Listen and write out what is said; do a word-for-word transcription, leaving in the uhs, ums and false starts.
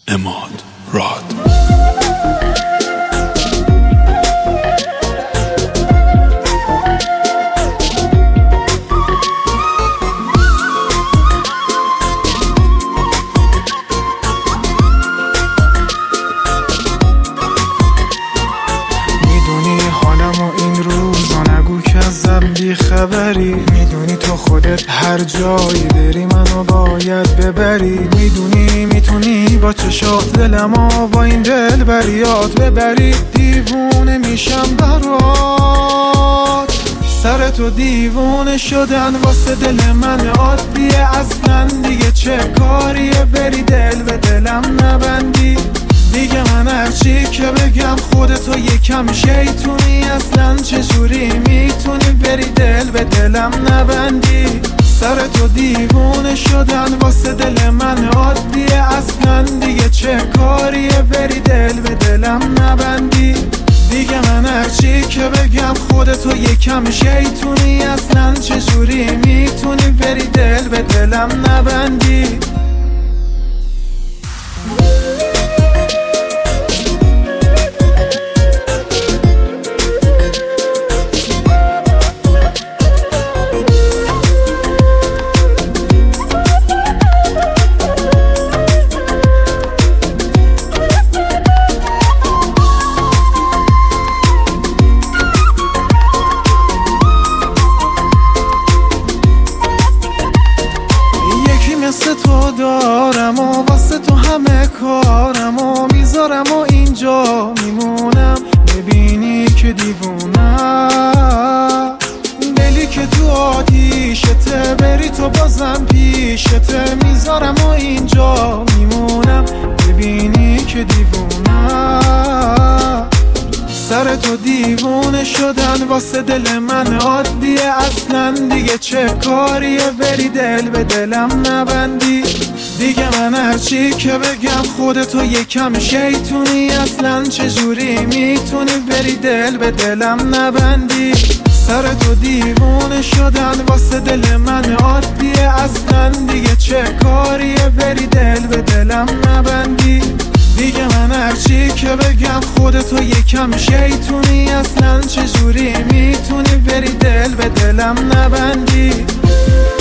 اماد راد. بی خبری میدونی تو خودت هر جایی بری منو باید ببری. میدونی میتونی با چشات دلمو با این دل بریات ببری. دیوونه میشم برات، سر تو دیوونه شدن واسه دل من عادیه. اصلا دیگه چه کاریه بری دل به دلم نبندی. دیگه من هرچی که بگم خودتو یکم شیطونی. اصلا چجوری میتونی بری دل به دلم نبندی. سر تو دیوونه شدن واسه دل من عادیه. اصلا دیگه چه کاریه بری دل به دلم نبندی. دیگه من هرچی که بگم خودتو یکم شیطونی. اصلا چجوری میتونی بری دل به دلم نبندی. مثل تو دارم و واسه تو همه کارم و میذارم و اینجا میمونم. ببینی که دیوونم، دلی که تو آتیشته بری تو بازم پیشته. میذارم و اینجا میمونم. ببینی که دیوونم، سر تو دیوونه شدن واسه دل من عادیه. اصلا دیگه چه کاریه بری دل به دلم نبندی. دیگه من هرچی که بگم خودتو یکم شیطونی. اصلا چجوری میتونی بری دل به دلم نبندی. سر تو دیوونه شدن واسه دل من عادیه. اصلا دیگه چه کاریه بری دل به دلم نبندی. دیگه من هرچی که بگم خودتو یکم شیطونی. اصلا چجوری میتونی بری دل به دلم نبندی.